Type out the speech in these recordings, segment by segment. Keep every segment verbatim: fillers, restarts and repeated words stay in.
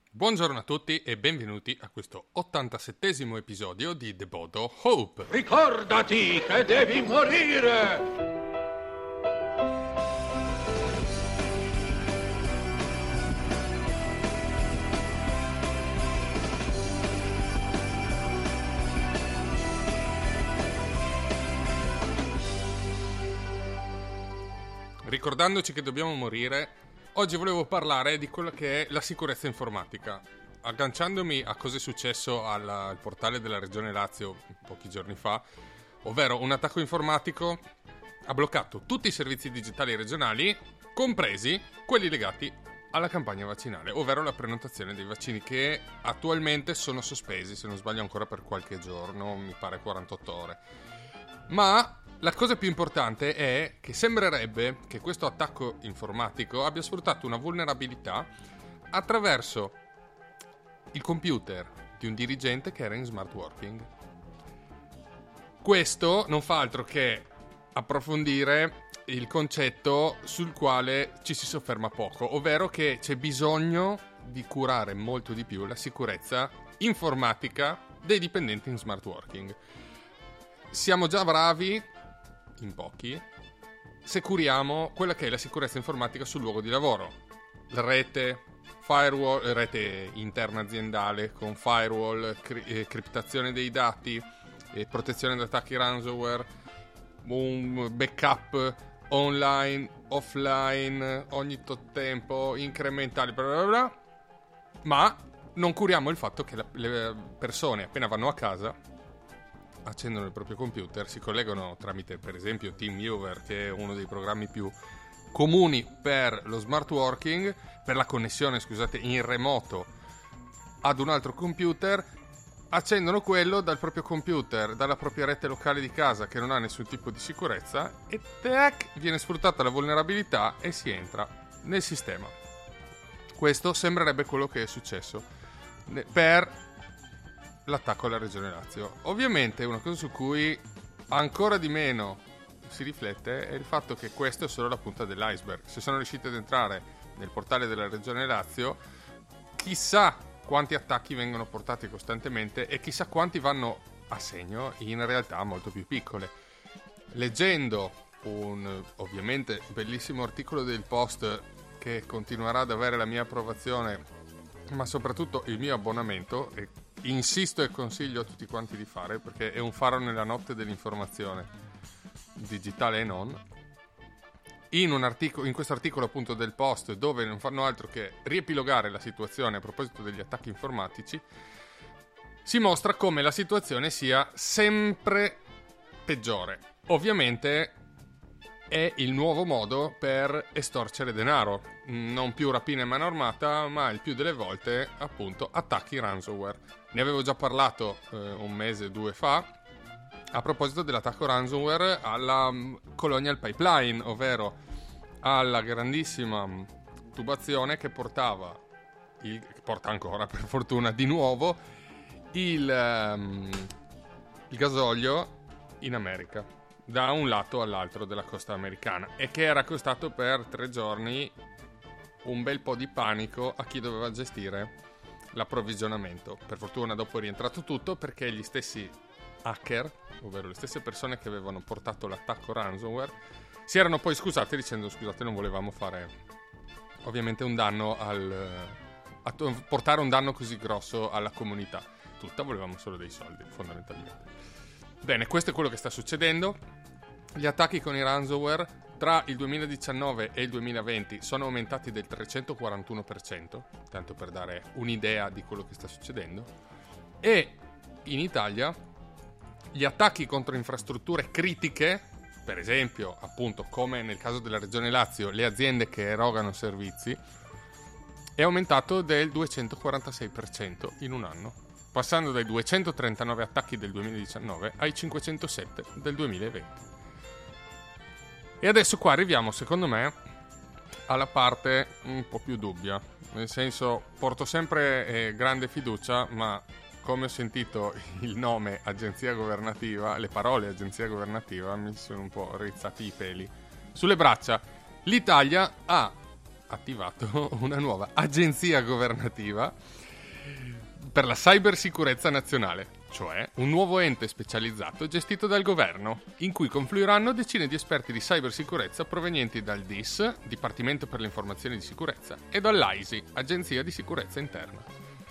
Buongiorno a tutti e benvenuti a questo ottantasettesimo episodio di The Bodo Hope. Ricordati che devi morire! Ricordandoci che dobbiamo morire, oggi volevo parlare di quella che è la sicurezza informatica. Agganciandomi a cosa è successo al, al portale della Regione Lazio pochi giorni fa, ovvero un attacco informatico ha bloccato tutti i servizi digitali regionali, compresi quelli legati alla campagna vaccinale, ovvero la prenotazione dei vaccini, che attualmente sono sospesi, se non sbaglio ancora per qualche giorno, mi pare quarantotto ore. Ma la cosa più importante è che sembrerebbe che questo attacco informatico abbia sfruttato una vulnerabilità attraverso il computer di un dirigente che era in smart working. Questo non fa altro che approfondire il concetto sul quale ci si sofferma poco, ovvero che c'è bisogno di curare molto di più la sicurezza informatica dei dipendenti in smart working. Siamo già bravi, in pochi, se curiamo quella che è la sicurezza informatica sul luogo di lavoro. La rete, firewall, rete interna aziendale con firewall, cri- eh, criptazione dei dati, eh, protezione da attacchi ransomware, un backup online, offline, ogni tot tempo, incrementali, bla bla bla. Ma non curiamo il fatto che la, le persone appena vanno a casa accendono il proprio computer, si collegano tramite per esempio TeamViewer, che è uno dei programmi più comuni per lo smart working, per la connessione, scusate, in remoto ad un altro computer, accendono quello dal proprio computer, dalla propria rete locale di casa che non ha nessun tipo di sicurezza, e tac, viene sfruttata la vulnerabilità e si entra nel sistema. Questo sembrerebbe quello che è successo per l'attacco alla Regione Lazio. Ovviamente una cosa su cui ancora di meno si riflette è il fatto che questo è solo la punta dell'iceberg. Se sono riusciti ad entrare nel portale della Regione Lazio, chissà quanti attacchi vengono portati costantemente e chissà quanti vanno a segno in realtà molto più piccole. Leggendo un ovviamente bellissimo articolo del Post, che continuerà ad avere la mia approvazione, ma soprattutto il mio abbonamento, e insisto e consiglio a tutti quanti di fare, perché è un faro nella notte dell'informazione, digitale e non. In, un articolo, in questo articolo appunto del Post, dove non fanno altro che riepilogare la situazione a proposito degli attacchi informatici, si mostra come la situazione sia sempre peggiore. Ovviamente è il nuovo modo per estorcere denaro, non più rapina in mano armata, ma il più delle volte appunto attacchi ransomware. Ne avevo già parlato eh, un mese o due fa a proposito dell'attacco ransomware alla um, Colonial Pipeline, ovvero alla grandissima um, tubazione che portava, il, che porta ancora per fortuna di nuovo, il, um, il gasolio in America, da un lato all'altro della costa americana, e che era costato per tre giorni un bel po' di panico a chi doveva gestire l'approvvigionamento. Per fortuna dopo è rientrato tutto, perché gli stessi hacker, ovvero le stesse persone che avevano portato l'attacco ransomware, si erano poi scusati dicendo: scusate, non volevamo fare ovviamente un danno al a portare un danno così grosso alla comunità tutta, volevamo solo dei soldi fondamentalmente. Bene, questo è quello che sta succedendo. Gli attacchi con i ransomware tra il duemiladiciannove e il duemilaventi sono aumentati del trecentoquarantuno per cento, tanto per dare un'idea di quello che sta succedendo. E in Italia gli attacchi contro infrastrutture critiche, per esempio appunto come nel caso della Regione Lazio, le aziende che erogano servizi, è aumentato del duecentoquarantasei per cento in un anno, passando dai duecentotrentanove attacchi del duemiladiciannove ai cinquecentosette del duemilaventi. E adesso qua arriviamo, secondo me, alla parte un po' più dubbia. Nel senso, porto sempre eh, grande fiducia, ma come ho sentito il nome agenzia governativa, le parole agenzia governativa, mi sono un po' rizzati i peli sulle braccia. L'Italia ha attivato una nuova agenzia governativa per la cybersicurezza nazionale, cioè un nuovo ente specializzato gestito dal governo, in cui confluiranno decine di esperti di cybersicurezza provenienti dal D I S, Dipartimento per le Informazioni di Sicurezza, e dall'A I S I, Agenzia di Sicurezza Interna.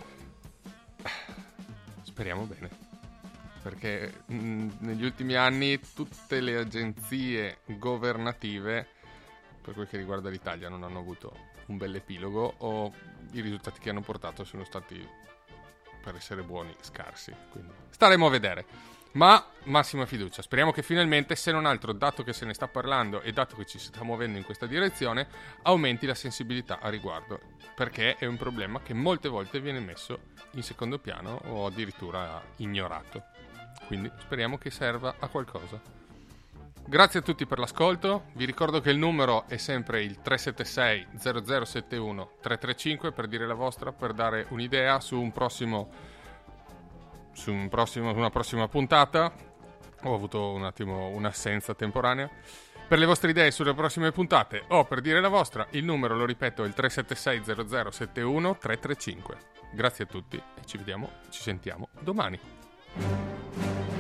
Speriamo bene, perché mh, negli ultimi anni tutte le agenzie governative, per quel che riguarda l'Italia, non hanno avuto un bel epilogo, o i risultati che hanno portato sono stati, per essere buoni, scarsi. Quindi staremo a vedere, ma massima fiducia. Speriamo che finalmente, se non altro, dato che se ne sta parlando e dato che ci si sta muovendo in questa direzione, aumenti la sensibilità a riguardo, perché è un problema che molte volte viene messo in secondo piano o addirittura ignorato. Quindi speriamo che serva a qualcosa. Grazie a tutti per l'ascolto. Vi ricordo che il numero è sempre il tre sette sei zero zero sette uno tre tre cinque per dire la vostra, per dare un'idea su un prossimo su un prossimo, una prossima puntata. Ho avuto un attimo un'assenza temporanea. Per le vostre idee sulle prossime puntate o per dire la vostra, il numero, lo ripeto, è il tre sette sei zero zero sette uno tre tre cinque. Grazie a tutti e ci vediamo, ci sentiamo domani.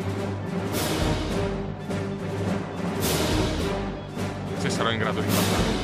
Se sarò in grado di parlare.